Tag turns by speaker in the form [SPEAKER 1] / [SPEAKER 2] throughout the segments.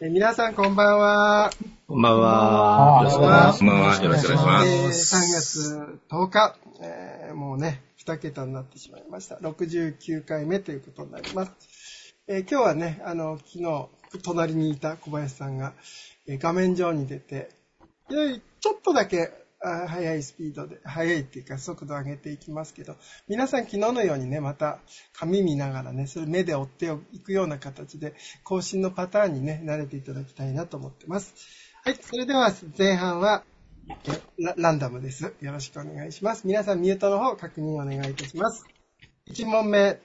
[SPEAKER 1] 皆さんこんばんは。
[SPEAKER 2] こんばんは。
[SPEAKER 3] よろしくお願いします。よろしくお願いします。
[SPEAKER 1] 3月10日、もうね、2桁になってしまいました。69回目ということになります。今日はね、昨日、隣にいた小林さんが、画面上に出て、ちょっとだけ速いスピードで、速いっていうか速度上げていきますけど、皆さん昨日のようにね、また紙見ながらね、それ目で追っていくような形で、更新のパターンにね、慣れていただきたいなと思ってます。はい、それでは前半はランダムです。よろしくお願いします。皆さんミュートの方確認お願いいたします。1問目。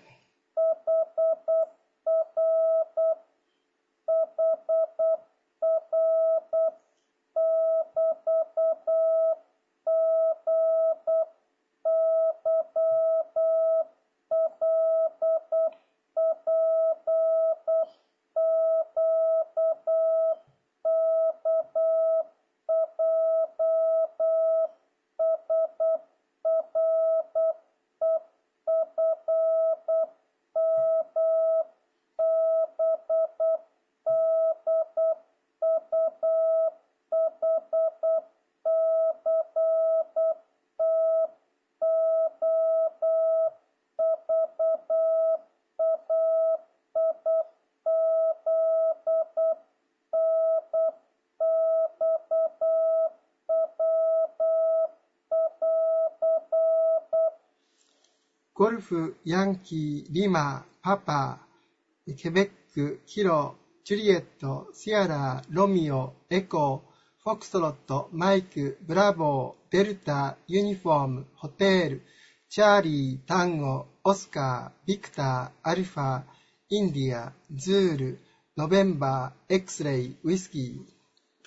[SPEAKER 1] ゴルフ、ヤンキー、リマ、パパ、ケベック、キロ、ジュリエット、シアラ、ロミオ、エコー、フォクストロット、マイク、ブラボー、デルタ、ユニフォーム、ホテール、チャーリー、タンゴ、オスカー、ビクター、アルファ、インディア、ズール、ノベンバー、エクスレイ、ウイスキー。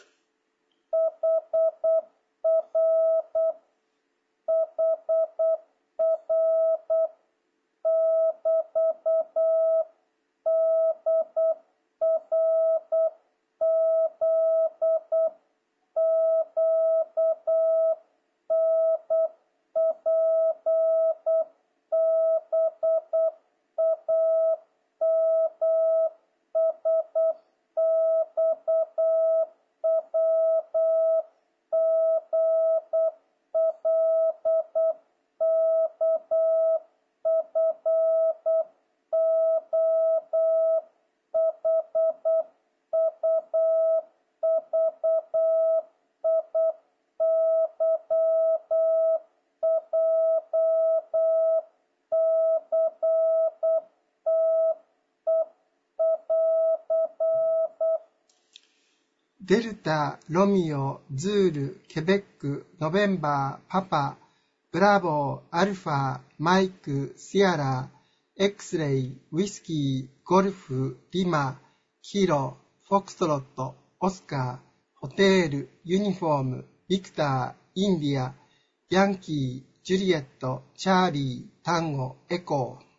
[SPEAKER 1] デルタ、ロミオ、ズール、ケベック、ノベンバー、パパ、ブラボー、アルファ、マイク、シアラ、エクスレイ、ウイスキー、ゴルフ、リマ、キロ、フォクストロット、オスカー、ホテール、ユニフォーム、ビクター、インディア、ヤンキー、ジュリエット、チャーリー、タンゴ、エコー。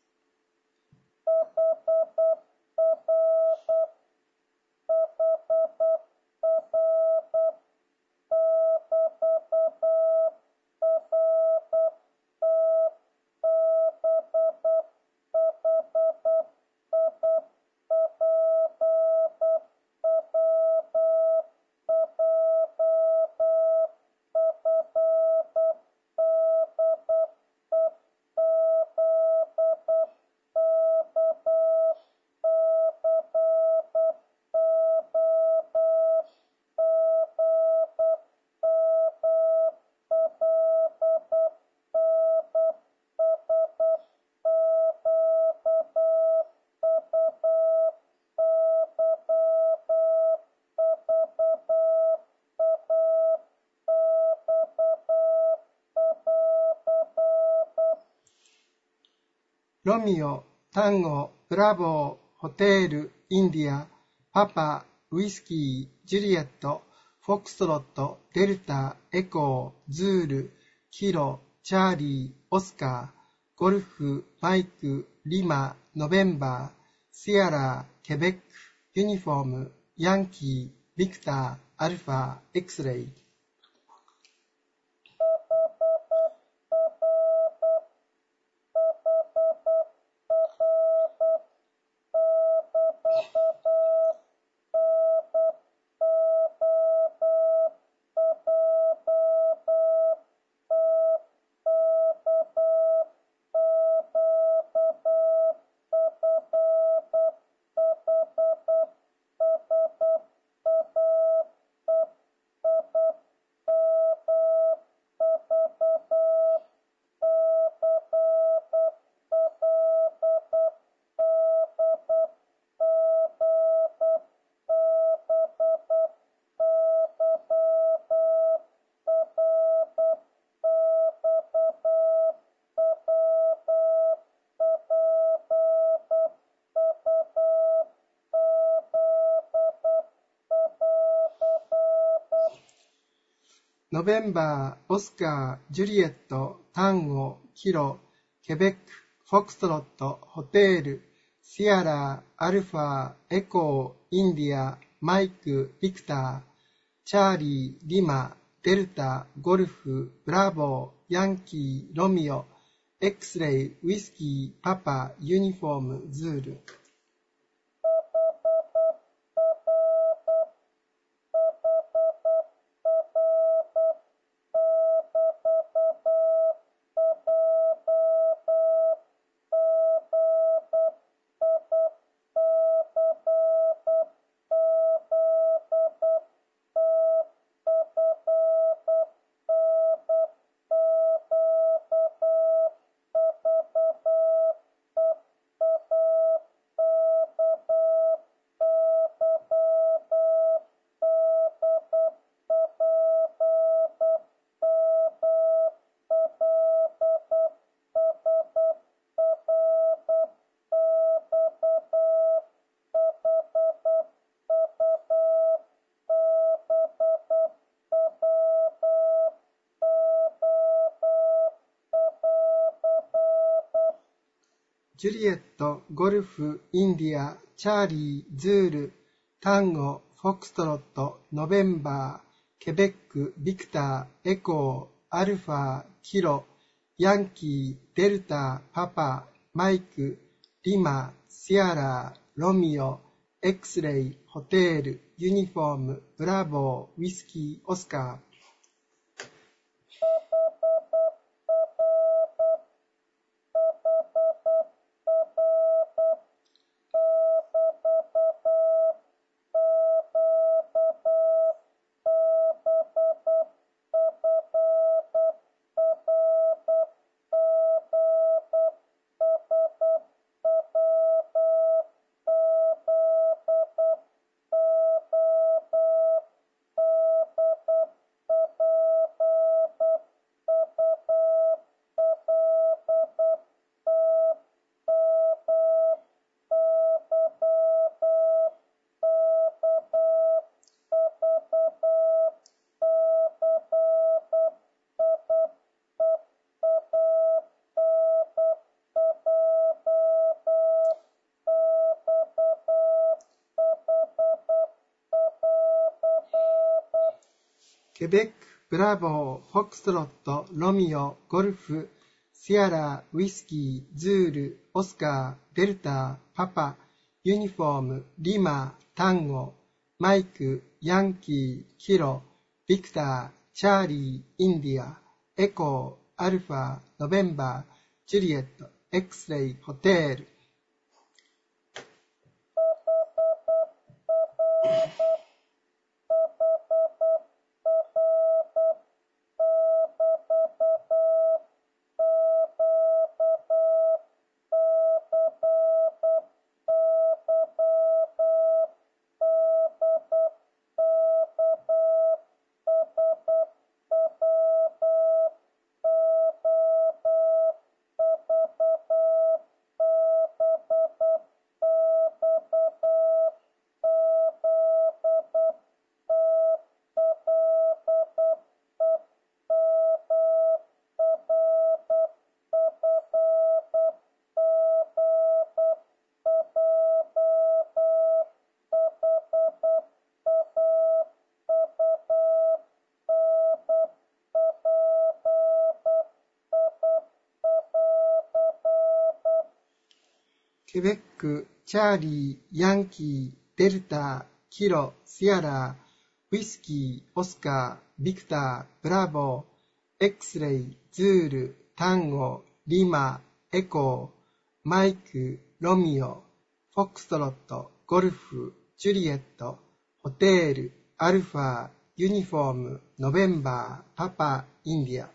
[SPEAKER 1] ロミオ、タンゴ、ブラボー、ホテール、インディア、パパ、ウイスキー、ジュリエット、フォックストロット、デルタ、エコー、ズール、キロ、チャーリー、オスカー、ゴルフ、マイク、リマ、ノベンバー、シアラ、ケベック、ユニフォーム、ヤンキー、ビクター、アルファ、エクスレイ。 ノベンバー、オスカー、ジュリエット、タンゴ、キロ、ケベック、フォクストロット、ホテール、シアラ、アルファ、エコー、インディア、マイク、ビクター、チャーリー、リマ、デルタ、ゴルフ、ブラボー、ヤンキー、ロミオ、エクスレイ、ウイスキー、パパ、ユニフォーム、ズール。ジュリエット、ゴルフ、インディア、チャーリー、ズール、タンゴ、フォクストロット、ノベンバー、ケベック、ビクター、エコー、アルファ、キロ、ヤンキー、デルタ、パパ、マイク、リマ、シアラ、ロミオ、エクスレイ、ホテール、ユニフォーム、ブラボー、ウイスキー、オスカー。ケベック、ブラボー、フォックストロット、ロミオ、ゴルフ、シアラ、ウイスキー、ズール、オスカー、デルタ、パパ、ユニフォーム、リマ、タンゴ、マイク、ヤンキー、キロ、ビクター、チャーリー、インディア、エコー、アルファ、ノベンバー、ジュリエット、エクスレイ、ホテール。ケベック、チャーリー、ヤンキー、デルタ、キロ、シアラ、ウイスキー、オスカー、ビクター、ブラボー、エクスレイ、ズール、タンゴ、リマ、エコー、マイク、ロミオ、フォックストロット、ゴルフ、ジュリエット、ホテール、アルファ、ユニフォーム、ノベンバー、パパ、インディア。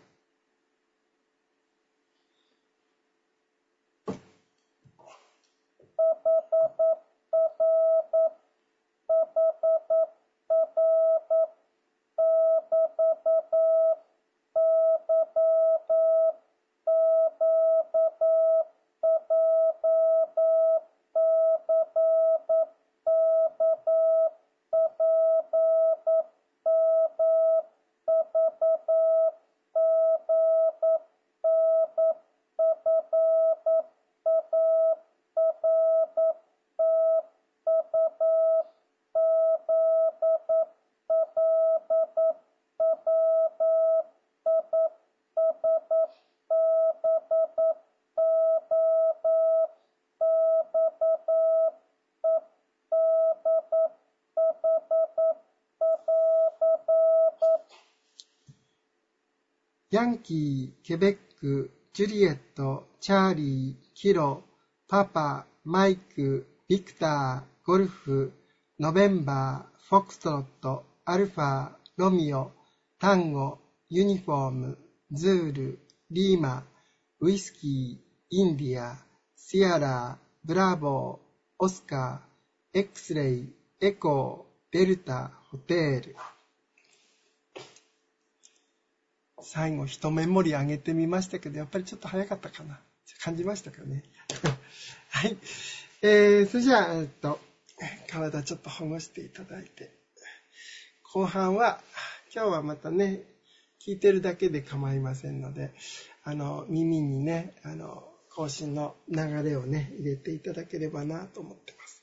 [SPEAKER 1] ヤンキー、ケベック、ジュリエット、チャーリー、キロ、パパ、マイク、ビクター、ゴルフ、ノベンバー、フォックストロット、アルファ、ロミオ、タンゴ、ユニフォーム、ズール、リーマ、ウイスキー、インディア、シアラ、ブラボー、オスカー、X レイ、エコー、デルタ、ホテール。最後一メモリ上げてみましたけど、やっぱりちょっと早かったかな。感じましたかね。はい。それじゃあ、体ちょっとほぐしていただいて。後半は、今日はまたね、聞いてるだけで構いませんので、耳にね、更新の流れをね、入れていただければなと思ってます。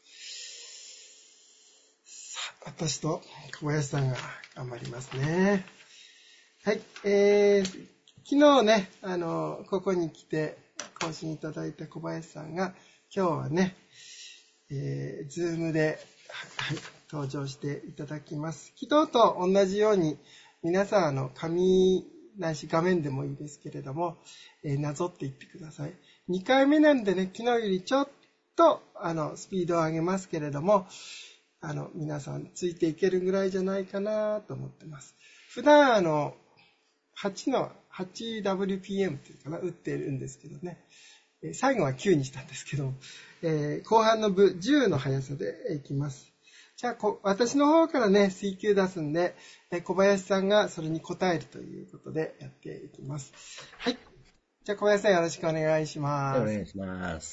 [SPEAKER 1] さあ、私と小林さんが頑張りますね。はい、昨日ね、ここに来て更新いただいた小林さんが、今日はね、ズームで、はい、登場していただきます。昨日と同じように、皆さん、紙ないし画面でもいいですけれども、なぞっていってください。2回目なんでね、昨日よりちょっと、スピードを上げますけれども、皆さんついていけるぐらいじゃないかなと思ってます。普段、8WPM っていうかな、打ってるんですけどね。最後は9にしたんですけど、後半の部10の速さでいきます。じゃあ、私の方からね、水球出すんで、小林さんがそれに答えるということでやっていきます。はい。じゃあ、小林さんよろしくお願いします。
[SPEAKER 2] お願いします。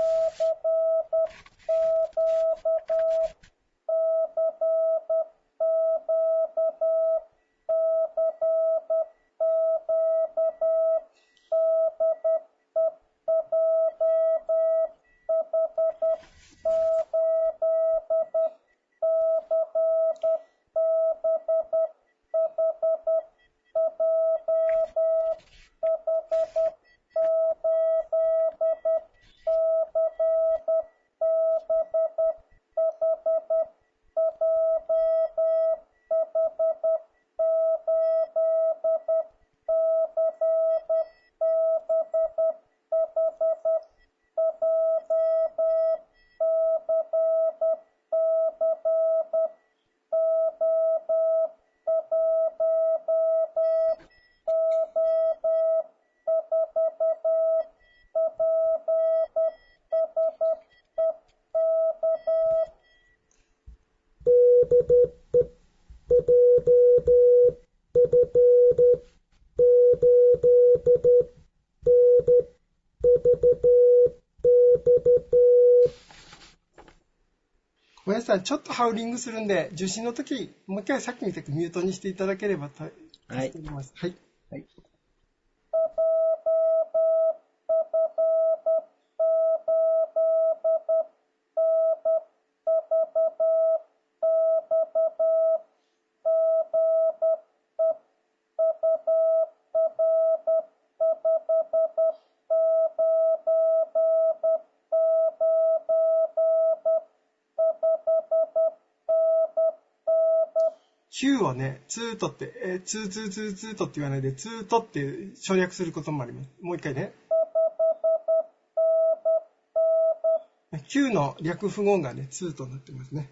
[SPEAKER 1] 小林さん、ちょっとハウリングするんで、受信の時、もう一回さっきみたくミュートにしていただければと助かります。はい。
[SPEAKER 2] はい。
[SPEAKER 1] 9をね、ツートって、ツーツーツーツートって言わないで、ツートって省略することもあります。もう一回ね。9の略符号がね、ツートになってますね。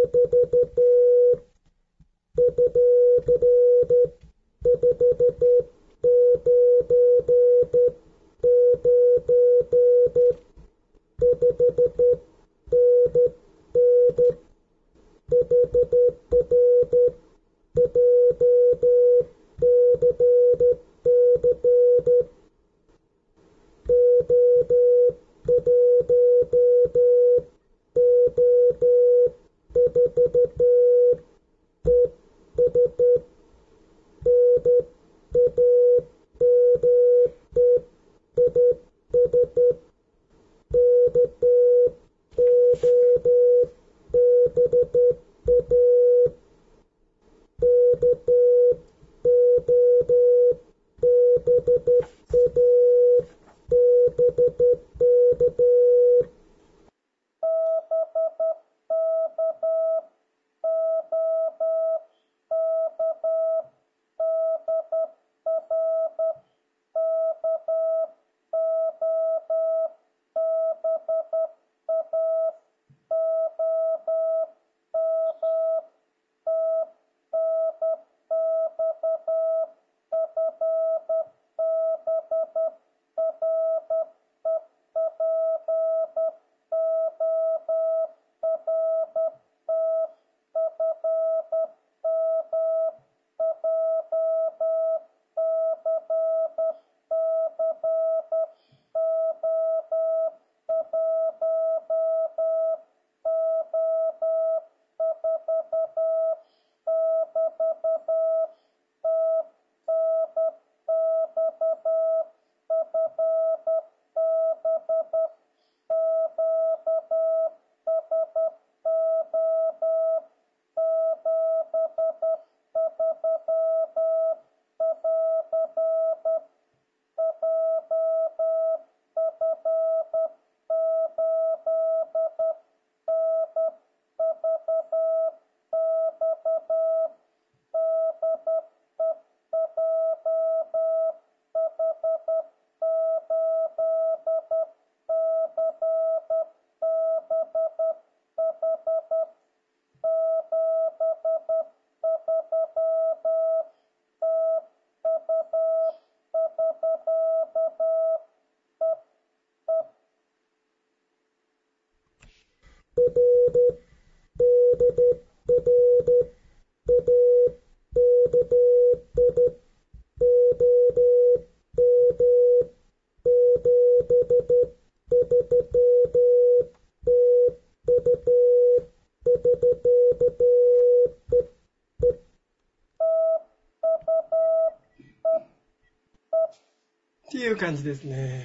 [SPEAKER 1] っていう感じですね。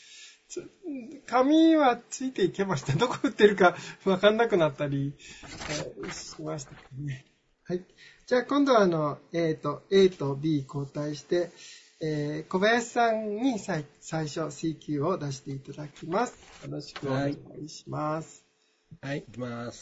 [SPEAKER 1] 紙はついていけました。どこ打ってるか分かんなくなったり、しましたね。はい。じゃあ今度はA と B 交代して、小林さんに最初 C 級を出していただきます。よろしくお願いします。
[SPEAKER 2] はい、いきます。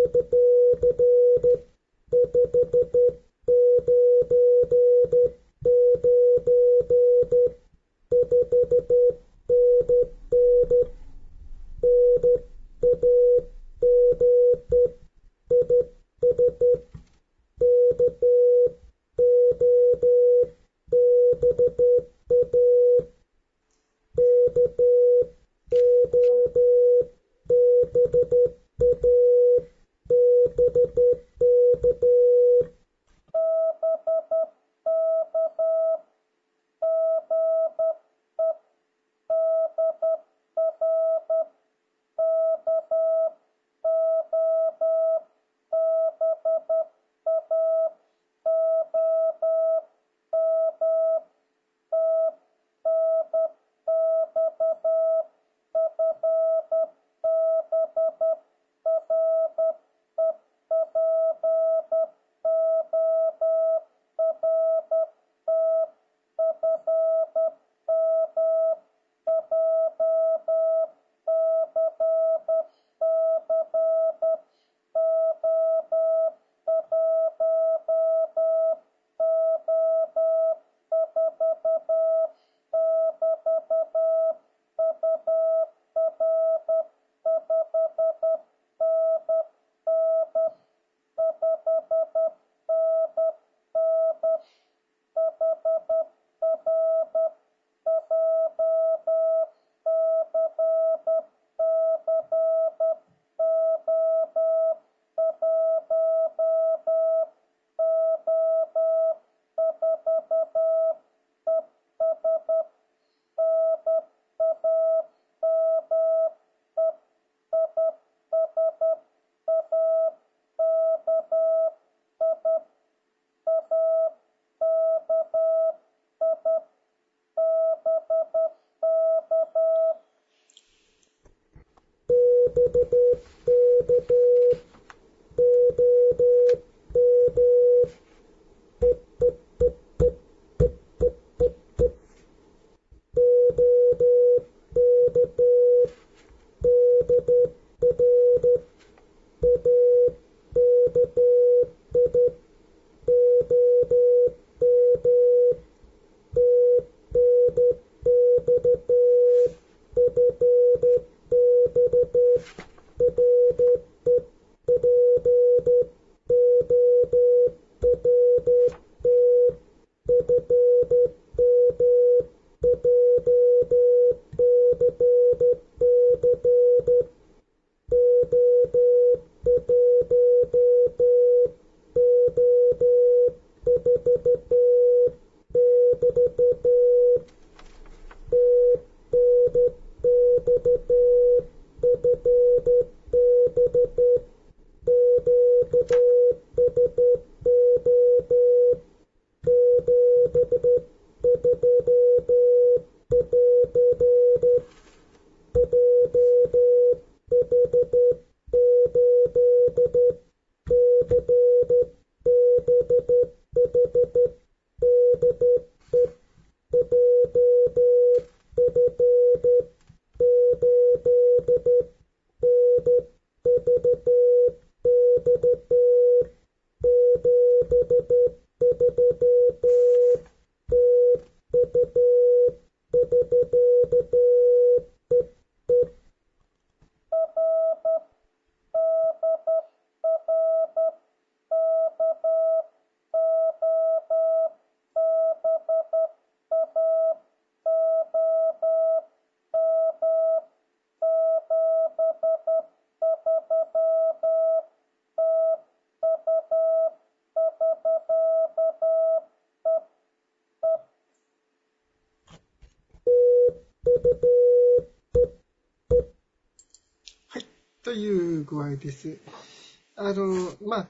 [SPEAKER 1] という具合です。間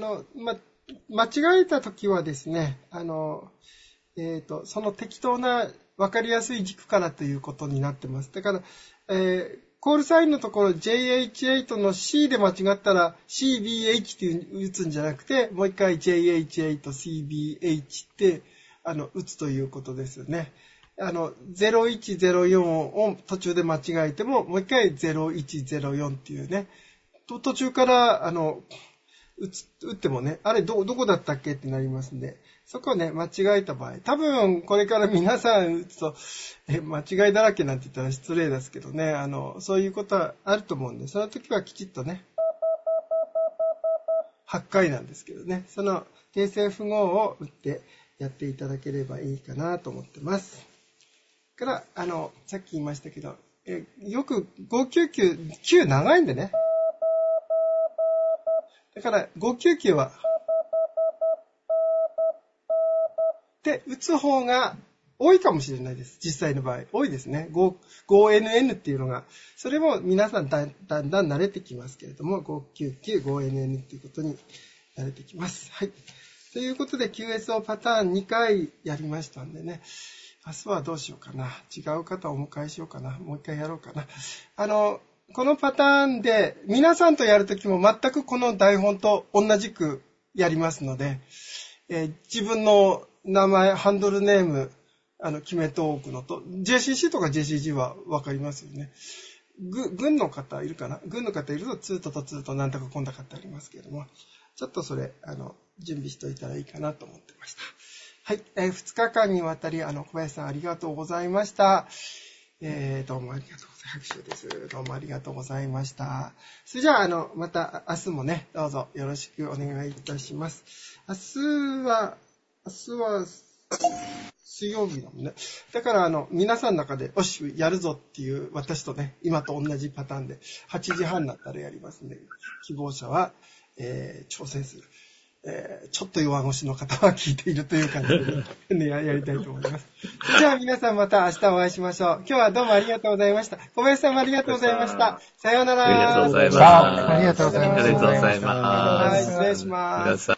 [SPEAKER 1] 違えたときはですね、その適当な分かりやすい軸からということになってます。だから、コールサインのところ JH8 の C で間違ったら CBH って打つんじゃなくて、もう一回 JH8、CBH って打つということですよね。0104を途中で間違えても、もう一回0104っていうね、 途中から、打ってもね、あれ、どこだったっけってなりますんで、そこをね、間違えた場合、多分、これから皆さん打つと、間違いだらけなんて言ったら失礼ですけどね、そういうことはあると思うんで、その時はきちっとね、8回なんですけどね、その訂正符号を打ってやっていただければいいかなと思ってます。から、さっき言いましたけど、よく599、9長いんでね。だから、599は、で、打つ方が多いかもしれないです。実際の場合。多いですね。5NN っていうのが、それも皆さんだんだん慣れてきますけれども、599、5NN っていうことに慣れてきます。はい。ということで、QSO パターン2回やりましたんでね。明日はどうしようかな。違う方をお迎えしようかな。もう一回やろうかな。このパターンで、皆さんとやるときも全くこの台本と同じくやりますので、自分の名前、ハンドルネーム、決めておくのと、JCC とか JCG はわかりますよね。軍の方いるかな？軍の方いると、ツートとツートなんとかこんな方ありますけれども、ちょっとそれ、準備しておいたらいいかなと思ってました。はい。2日間にわたり、小林さんありがとうございました。どうもありがとうございます。拍手です。どうもありがとうございました。それじゃあ、また明日もね、どうぞよろしくお願いいたします。明日は、水曜日だもんね。だから、皆さんの中で、よし、やるぞっていう、私とね、今と同じパターンで、8時半になったらやりますんで、希望者は、挑戦する。ちょっと弱腰の方は聞いているという感じで、ね、やりたいと思います。じゃあ皆さんまた明日お会いしましょう。今日はどうもありがとうございました。小林さんもありがとうございました。さようなら。
[SPEAKER 3] ありがとうございました。
[SPEAKER 2] ありがとうございます。
[SPEAKER 3] ありがとうございます。
[SPEAKER 1] はい、失礼します。